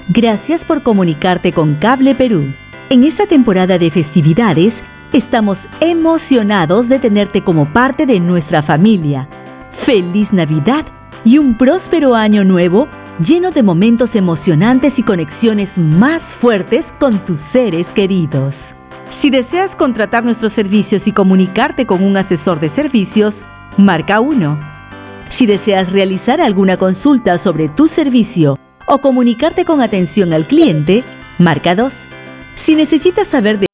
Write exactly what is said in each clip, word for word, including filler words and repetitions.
Gracias por comunicarte con Cable Perú. En esta temporada de festividades, estamos emocionados de tenerte como parte de nuestra familia. ¡Feliz Navidad y un próspero año nuevo lleno de momentos emocionantes y conexiones más fuertes con tus seres queridos! Si deseas contratar nuestros servicios y comunicarte con un asesor de servicios, marca uno. Si deseas realizar alguna consulta sobre tu servicio o comunicarte con atención al cliente, marca dos. Si necesitas saber de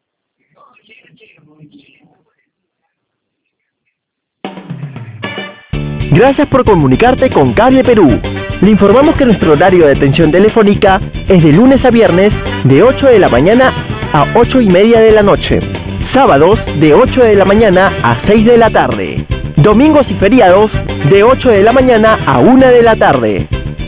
Gracias por comunicarte con Cable Perú. Le informamos que nuestro horario de atención telefónica es de lunes a viernes de ocho de la mañana a ocho y media de la noche. Sábados de ocho de la mañana a seis de la tarde. Domingos y feriados de ocho de la mañana a una de la tarde.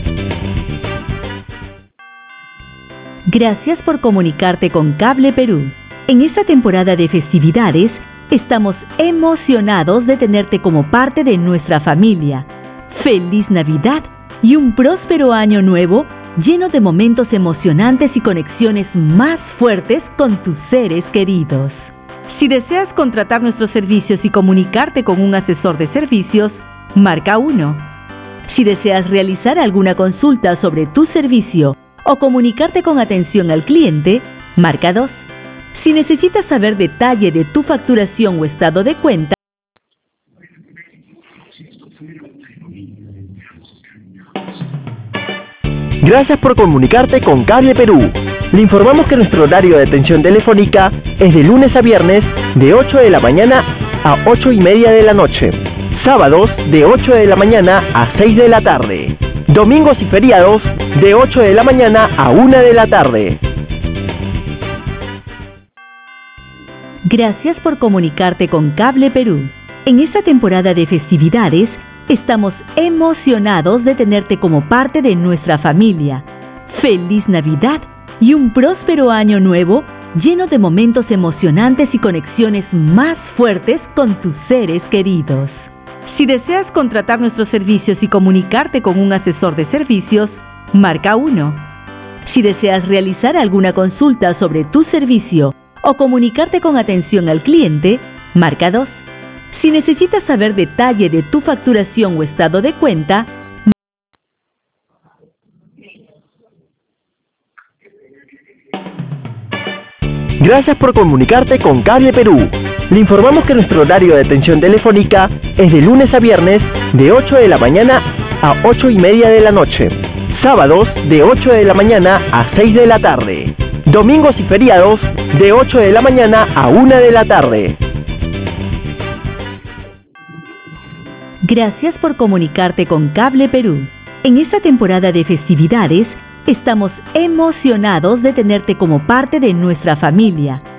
Gracias por comunicarte con Cable Perú. En esta temporada de festividades, estamos emocionados de tenerte como parte de nuestra familia. ¡Feliz Navidad y un próspero año nuevo lleno de momentos emocionantes y conexiones más fuertes con tus seres queridos! Si deseas contratar nuestros servicios y comunicarte con un asesor de servicios, marca uno. Si deseas realizar alguna consulta sobre tu servicio o comunicarte con atención al cliente, marca dos. Si necesitas saber detalle de tu facturación o estado de cuenta, Gracias por comunicarte con Cable Perú. Le informamos que nuestro horario de atención telefónica es de lunes a viernes de ocho de la mañana a ocho y media de la noche. Sábados de ocho de la mañana a seis de la tarde. Domingos y feriados de ocho de la mañana a una de la tarde. Gracias por comunicarte con Cable Perú. En esta temporada de festividades, estamos emocionados de tenerte como parte de nuestra familia. ¡Feliz Navidad y un próspero año nuevo lleno de momentos emocionantes y conexiones más fuertes con tus seres queridos! Si deseas contratar nuestros servicios y comunicarte con un asesor de servicios, marca uno. Si deseas realizar alguna consulta sobre tu servicio o comunicarte con atención al cliente, marca dos. Si necesitas saber detalle de tu facturación o estado de cuenta, Gracias por comunicarte con Cable Perú. Le informamos que nuestro horario de atención telefónica es de lunes a viernes de ocho de la mañana a ocho y media de la noche. Sábados de ocho de la mañana a seis de la tarde. Domingos y feriados de ocho de la mañana a una de la tarde. Gracias por comunicarte con Cable Perú. En esta temporada de festividades, estamos emocionados de tenerte como parte de nuestra familia.